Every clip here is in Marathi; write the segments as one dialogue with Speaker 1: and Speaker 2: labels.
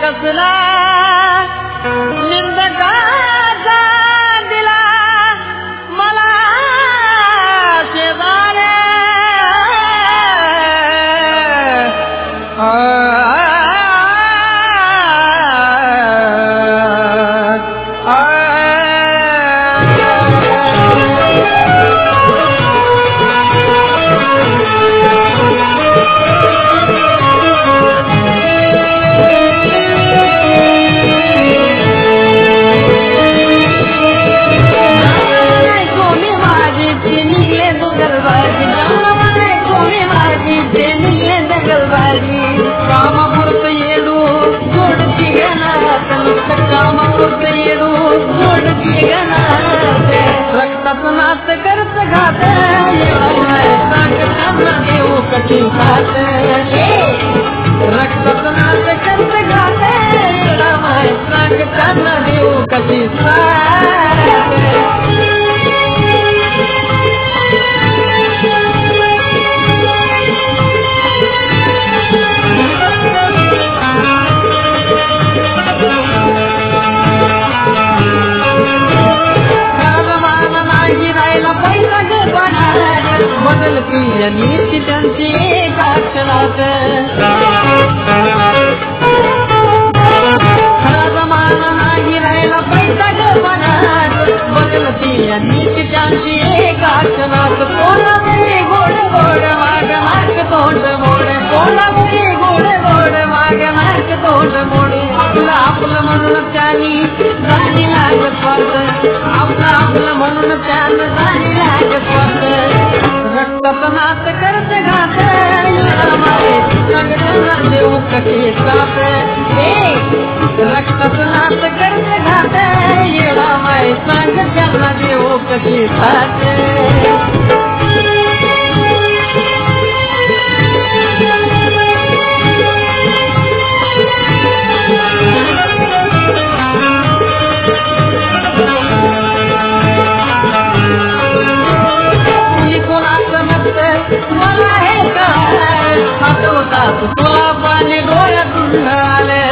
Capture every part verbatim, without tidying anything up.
Speaker 1: कसला निंदकाचा दिला मला शेजारे रक्ताचं नाच करत घात देऊ कशी साथ रक्ताचं नाच करत घात सांगताना देऊ कशी साथ बदलती नीती त्यांची एका क्षणात खरा जमाना नाही राहिला पैसा गमनात बदलती नीती त्यांची एका क्षणात कोणामध्ये गोड गोड माग नाक तोंड मोड कोणामध्ये गोड गोड माग नाक तोंड मोड आपलं आपलं म्हणून त्यांनी जाणी लागत स्वार्थ आपलं आपलं म्हणून त्यानं जाणी लागत स्वार्थ रक्ताचं नाच करत घात सांगताना देऊ कशी साथ रक्ताचं नाच करत घात येडा माय सांगताना देऊ कशी साथ मला हे काय आठवतात तुला पाणी डोळ्यातून आले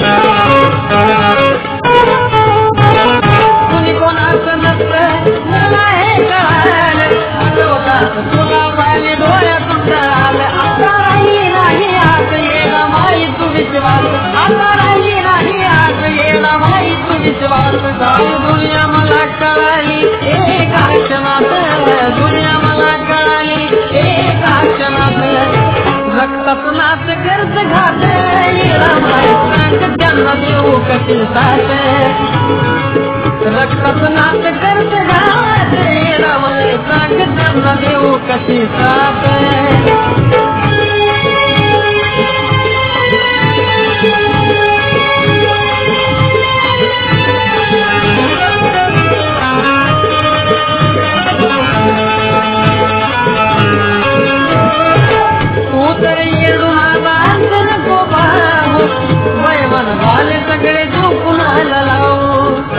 Speaker 1: कुणी कोणाचं नसतं मला हे काय आठवतात तुला पाणी डोळ्यातून आले आता राही नाही आज येणा माई तू विश्वास आता राही नाही आज येणा माई तू विश्वास दुनिया मला कळाली एका क्षणात दुनिया मला कळाली एका क्षणात रक्ताचं नाच करत घात सांग त्यांना देऊ कशी साथ रक्ताचं नाच करत घात सांग त्यांना देऊ कशी साथ सगळे झोपून आला लावू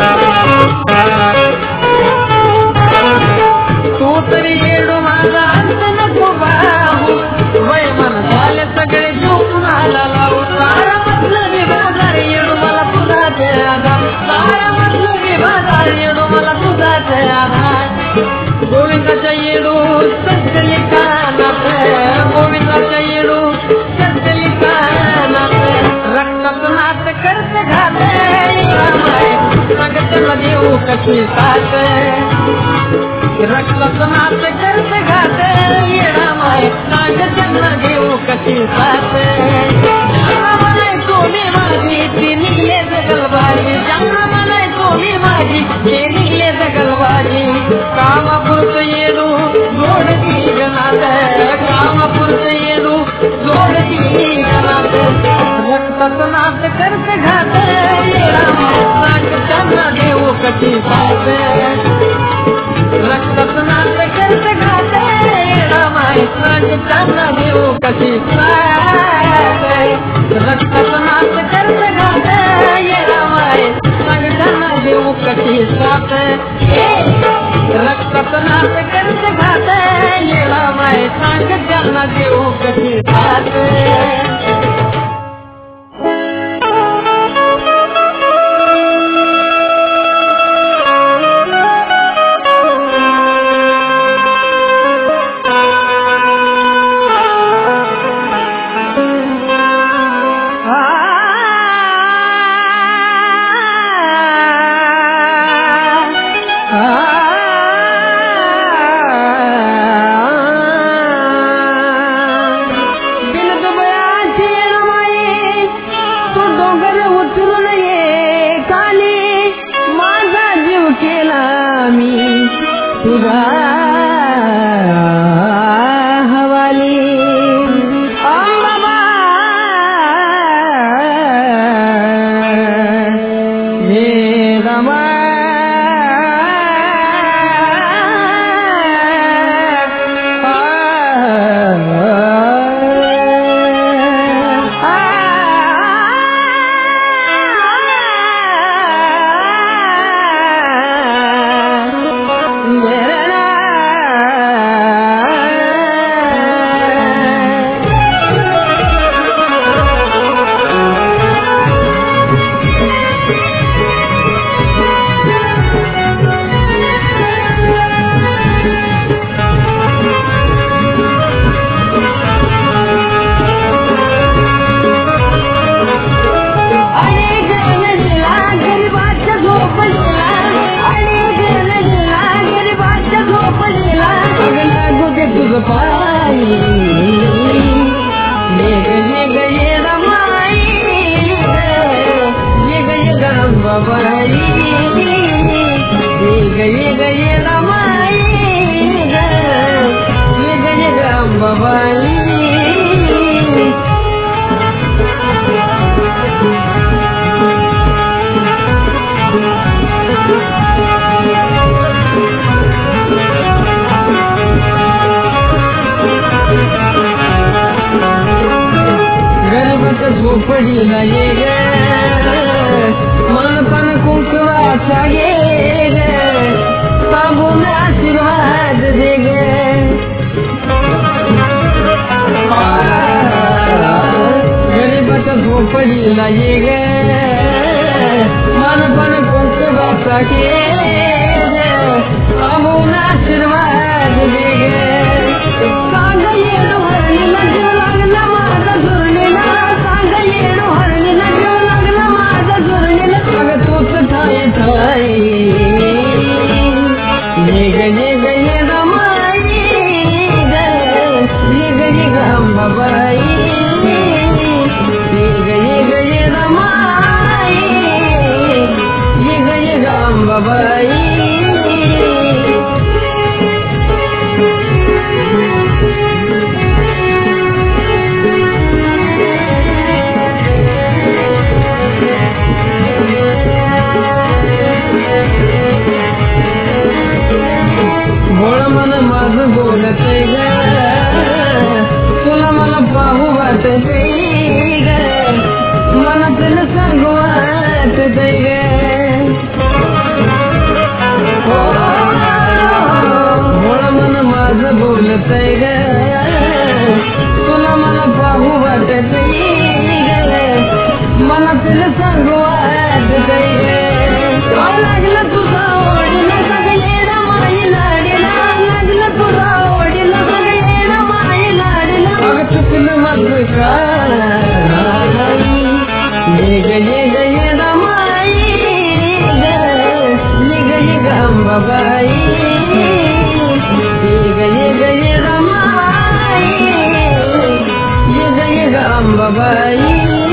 Speaker 1: तू तरी येडू माझा अंत नको बाहू वय मन झाले सगळे झोपून आला लावू सारा म्हटलं विभागार येडू मला तुझा आधार सारा म्हटलं विभागार येडू मला तुझा आधार गोविंदाच्या येडू सजली कानात गोविंदाच्या येडू सजली कानात रक्ताचं नाच करत घात सांगताना देऊ कशी साथ रक्ताचं नाच करत घात येणा माय सांगताना देऊ कशी साथ ज्यांना म्हणायचो मी माझी ती निघले जगलबाजी ज्यांना म्हणायचो मी माझी ते निघले जगलबाजी कामापुरतं येणू जोडती गणात कामापुरतं येणू जोडती गणात रक्ताचं नाच करत घात सांगताना देऊ कशी साथ रक्ताचं नाच करत घात माय सांगताना देऊ कशी साथ रक्ताचं नाच करत घात माय सांगताना देऊ कशी साथ रक्ताचं नाच करत घात माय सांगताना देऊ कशी साथ झोपडीला ये ग मन पण कुंकवाचा ये ग सांगून आशीर्वाद दे ग गरीबाच्या झोपडीला ये ग मन पण कुंकवाचा ये ग सांगून आशीर्वाद दे ग सांग येणं हरणीला जीव लागला माझा झुरणीला तुला मला पाहू वाटते ग मनातील सांगू वाटते ग भोळा मन माझं बोलतय ग तुला मला पाहू वाटते ग मनातील सांगू वाटते ग लागला तुझा ओढीला सगळे रमाई लाडीला लागला तुझा चुकलं माझं काय ये ग ये ग ये रमाई ग ये ग ये ग अंबाबाई ये ग ये ग ये रमाई ये ग ये ग अंबाबाई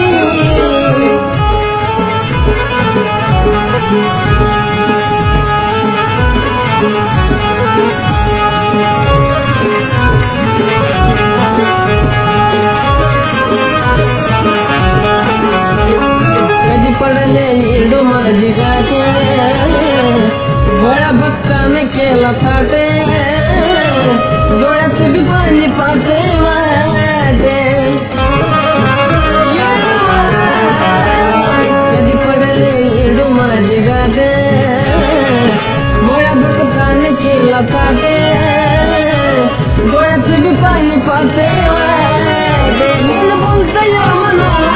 Speaker 1: पडले हिंदू माझी गाते बळा भक्ताने केला फाटे डोळ्यात बी पाणी पाते वाटे कधी पडले हिंदू माझी गाते बळा भक्ताने केला फाटे डोळ्यात बी पाणी पाते वाटे मन बोलता या मनाला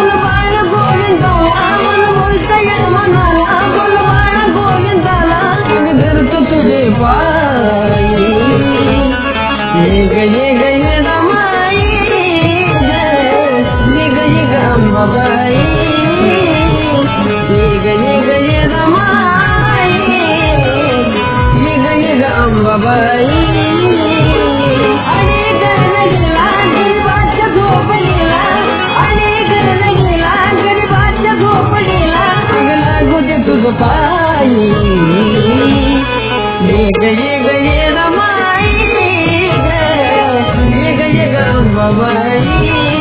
Speaker 1: तुझे पाई ये ग ये ग ये रमाई ये ग ये ग अंबाबाई ये ग ये ग ये रमाई ये ग ये ग अंबाबाई आणि गरज गेला गरीबाच्या झोपडीला आणि गरज गेला गरीबाच्या झोपडीला अगला गुटे तुझं पाई ये ग ये ग ये रमाई ग ये ग ये ग अंबाबाई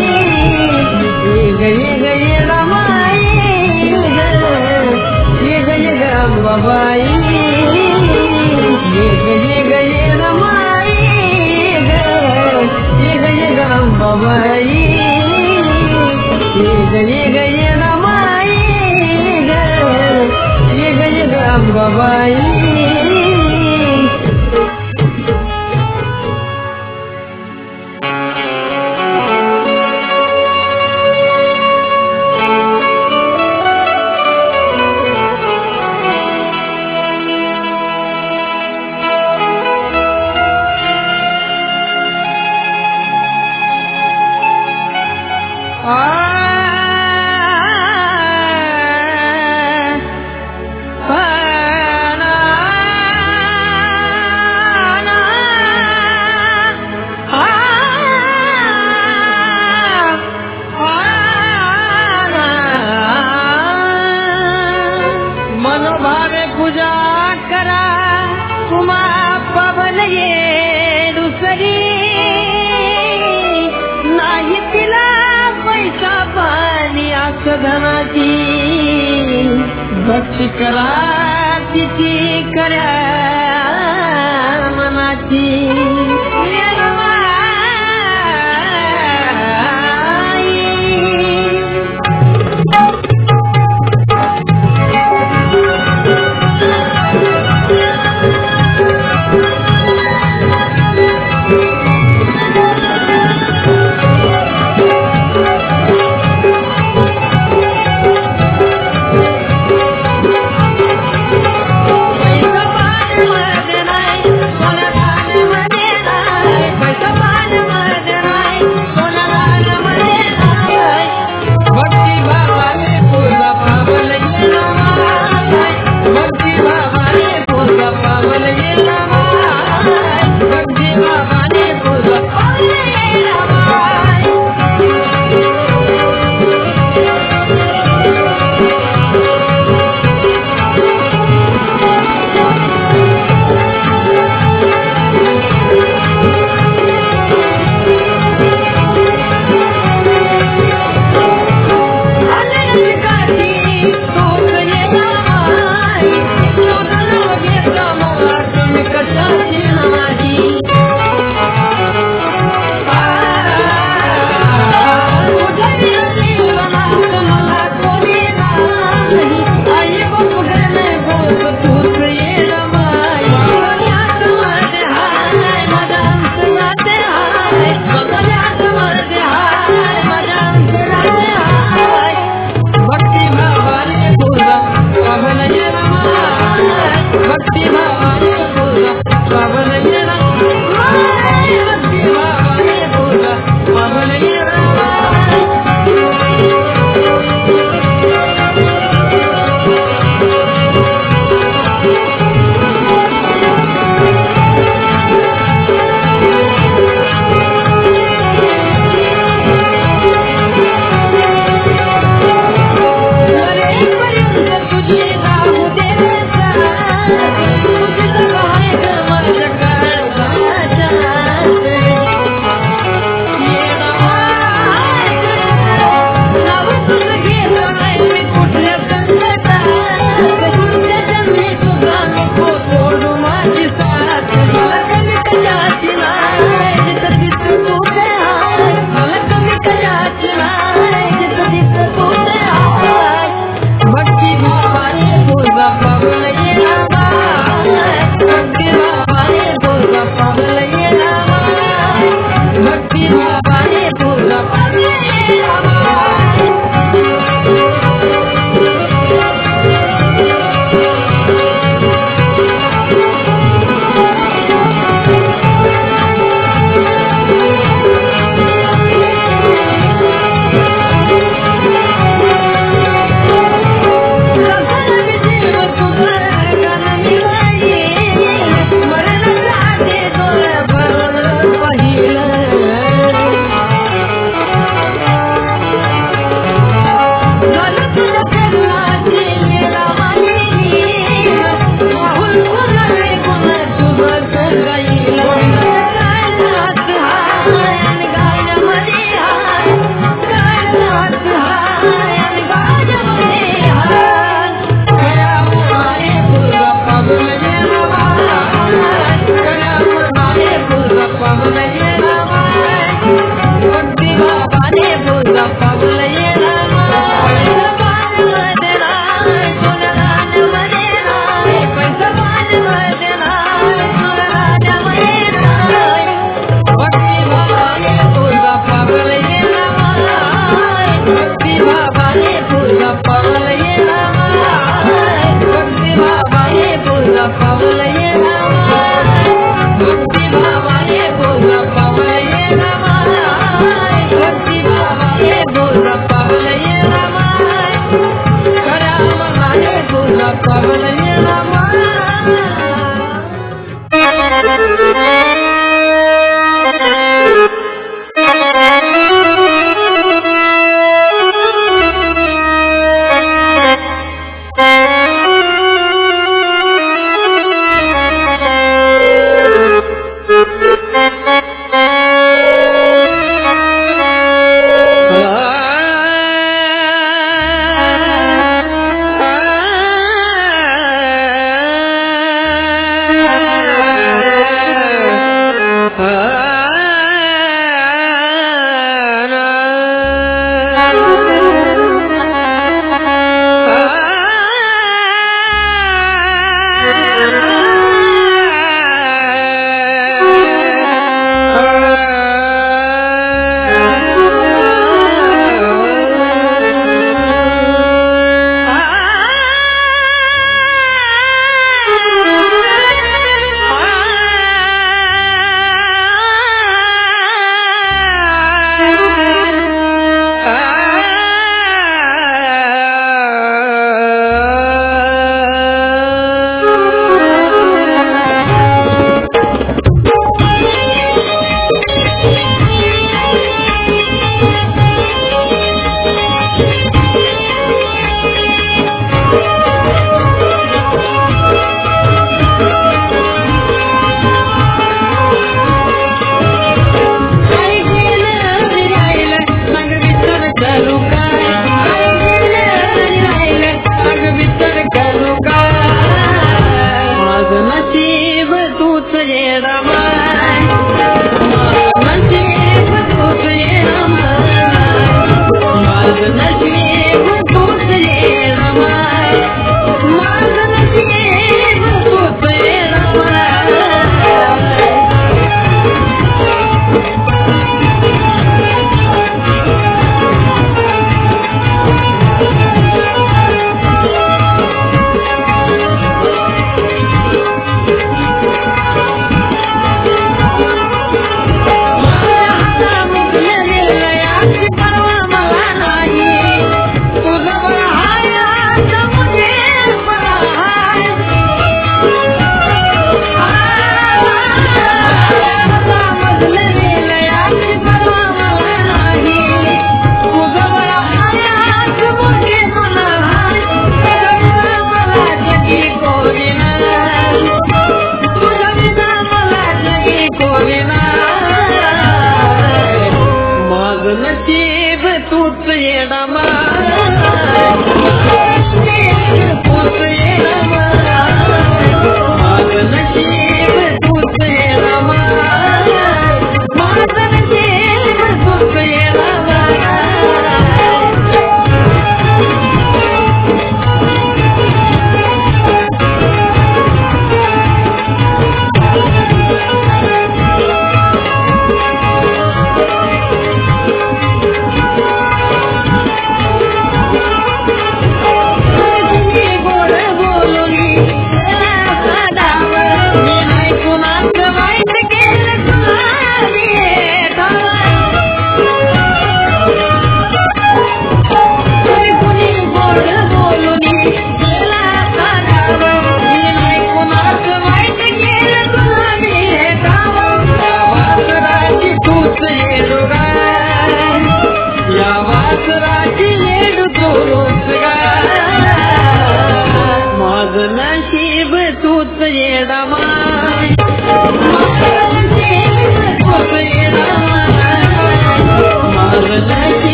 Speaker 1: ये ग ये ग ये रमाई ग ये ग ये ग अंबाबाई ये ग ये ग ये रमाई ग ये ग ये ग अंबाबाई ये ग ये ग ये रमाई ग ये ग ये ग अंबाबाई मन ये दुसरी नाही तिला पैसा पाणी असं धनाची भक्ती करा तिची करा मनाची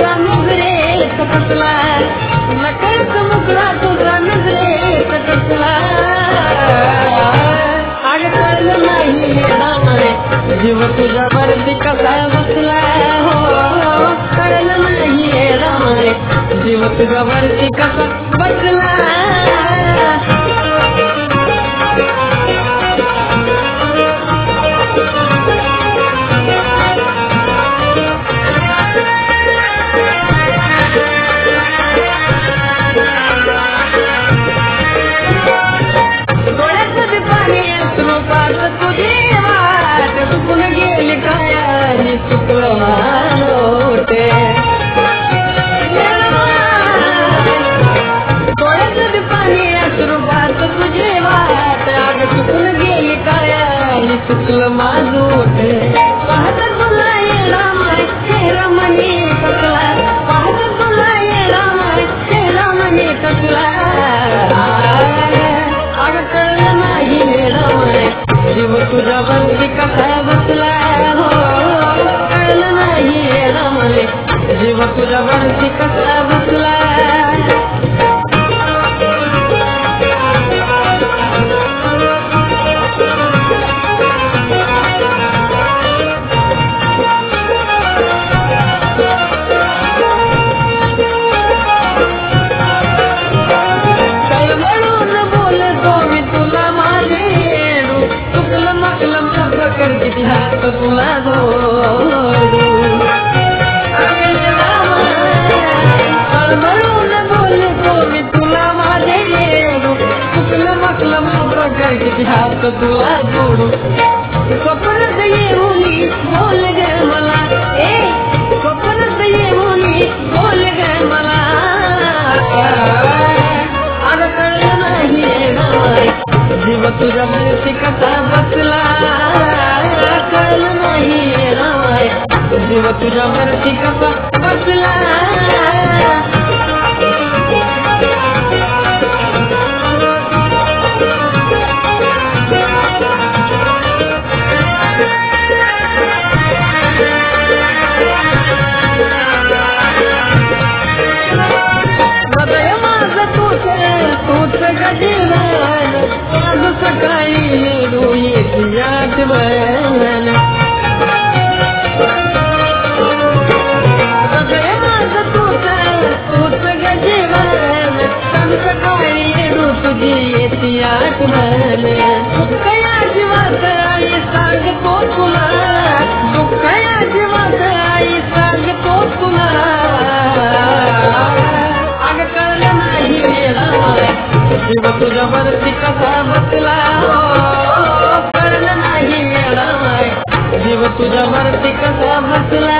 Speaker 1: तुझा नजरेत कसला नकळत मुकला तुझा नजरेत कसला आग कळलं नाही रामाय जीव तुझ्यावरती कसा बसला हो कळलं नाही रामाय जीव तुझ्यावरती कसा बसला चुकलं माझोट पाहत तुला येणार माय चेहरा मने कसला पाहत तुला येणार माय चेहरा मने कसला आग कळलं नाही येणार माय जीव तुझ्यावरती कसा बसला हो कळलं नाही येणार माय जीव तुझ्यावरती कसा बसला हात तुला जोडू म्हणून बोलतो मी तुला माझे येडू चुकलं मकलं मोठं कर किती हात तुला जोडू स्वप्नात येऊन बोल ग मला ए स्वप्नात येऊन बोल ग मला अगं कळलं नाही रामाय जीव तुझ्या मनाशी कसा बसला कळलं नाही रामाय जीव तुझ्या मनाशी कसा बसला हृदय माझं तूच तूच गजीवन आज सकाळी डोळ्याची आठवण हृदय माझं तूच तूच गजीवन आज सकाळी डो तुझी येती आठवण दुःखया जीवात आई सांगतो तुला दुःखया जीवात आई सांगतो तुला आग कळलं नाही रामाय जीव तुझ्यावरती कसा बसला कळलं नाही रामाय जीव तुझ्यावरती कसा बसला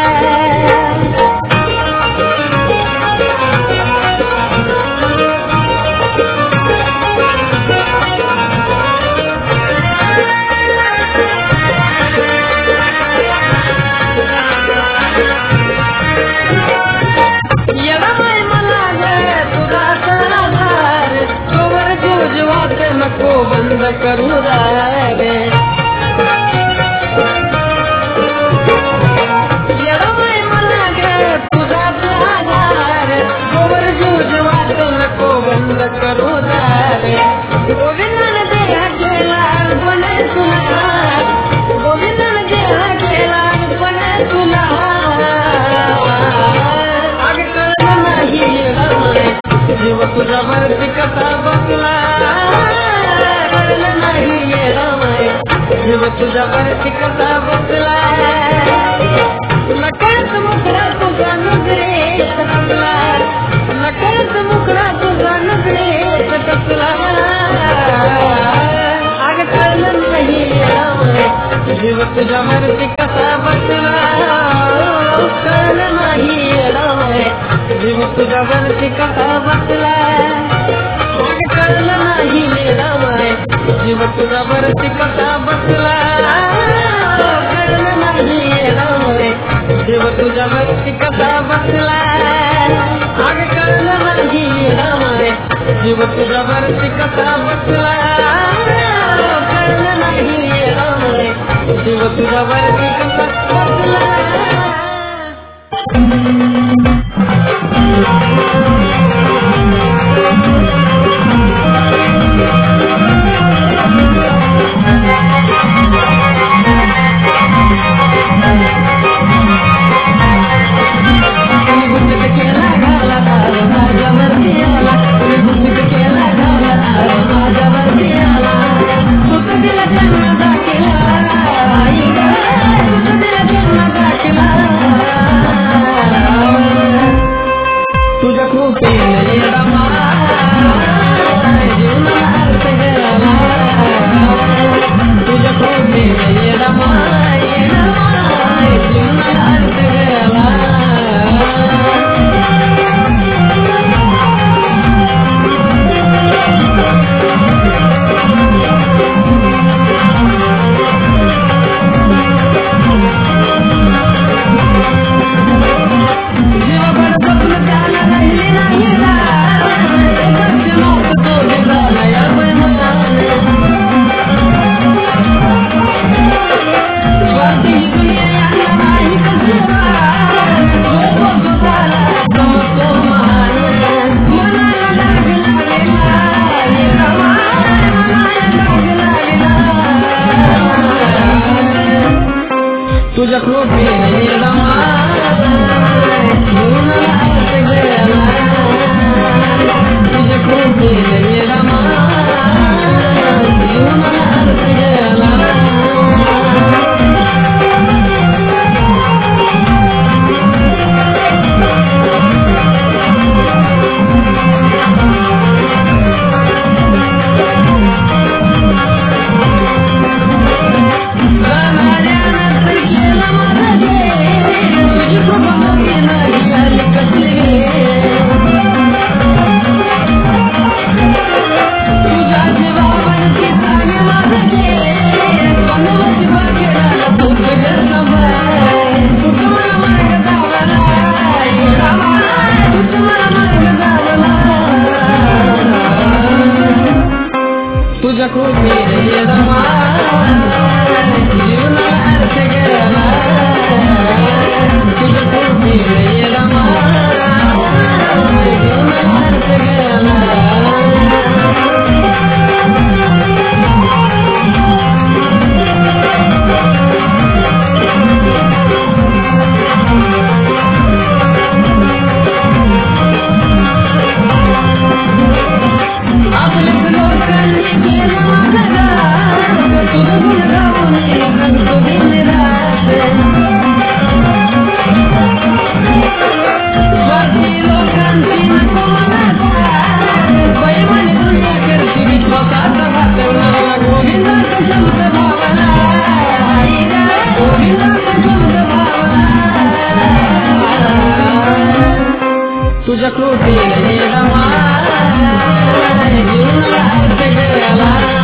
Speaker 1: नको बंद करू रे येडमाय मला ग तुझा आधार गोवर जूज वाट नको बंद करू रे गोविंदन देहा केला पण तुला गोविंदन देहा केला पण तुला आग कळलं नाही रामाय जीव तुझ्यावरती कसा बसला नाही रामाय जीव तुझ्यावरती कसा बसला नकळत मुकला तुझा नजरेत कसला नकळत मुकला तुझा नजरेत कसला आग कळलं नाही रामाय जीव तुझ्यावरती कसा बसला कळलं नाही रामाय जीव तुझ्यावरती कसा बसला आग कळलं नाही रामाय जीव तुझ्यावरती कसा बसला कळलं नाही रामाय जीव तुझ्यावरती कसा बसला आग कळलं नाही रामाय जीव तुझ्यावरती कसा बसला कळलं नाही रामाय जीव तुझ्यावरती कसा बसला तुझ्या कृपेने रमा जीवनाला अर्थ गेला तुझ्या कृपेने रमा जीवनाला अर्थ गेला तुझ्या कृपेने रमा जीवनाला अर्थ गेला तुझ्या कृपेने रमा जीवनाला अर्थ गेला तुझ्या कृपेने रमा जीवनाला अर्थ गेला